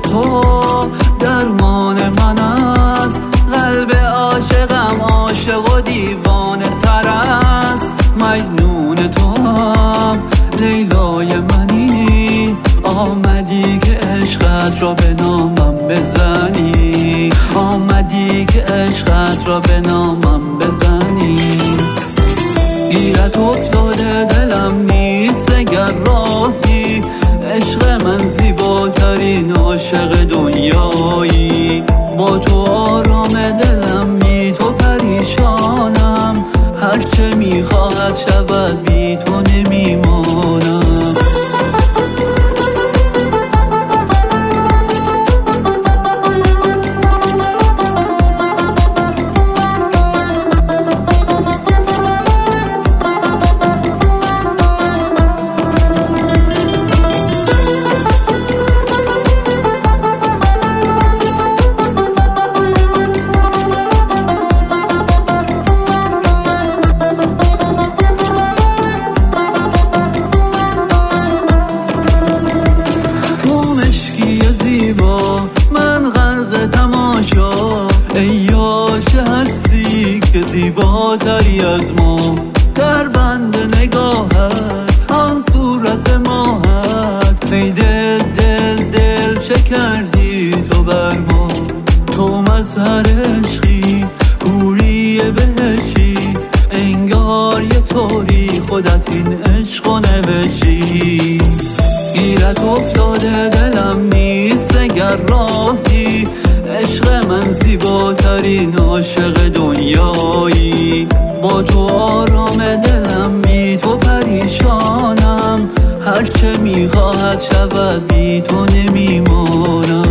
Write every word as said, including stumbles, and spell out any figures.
تو درمان من است. قلب عاشقم عاشق و دیوانه تر است. مجنون تو هم لیلای منی، آمدی که عشقت را به نامم بزنی، آمدی که عشقت را به نامم بزنی. گیرت افتاده دلم نیست اگر راهی، عشق من زیباترین عاشق دنیایی. با تو آرام دلم، بی تو پریشانم، هرچه میخواهد شود بی تو نمیمانم. من غرق تماشا، ای عاشق هستی که زیباتری از ما. در بند نگاهت آن صورت ماهت، ای دل دل دل چه کردی تو بر ما. تو مظهر عشقی، حوری بهشتی، انگار یه طوری خودت این عشقو نوشتی. گیرت افتاده دلم نیست اگر راهی، عشق من زیباترین عاشق دنیایی. با تو آرام دلم، بی تو پریشانم، هرچه میخواهد شود بی تو نمیمانم.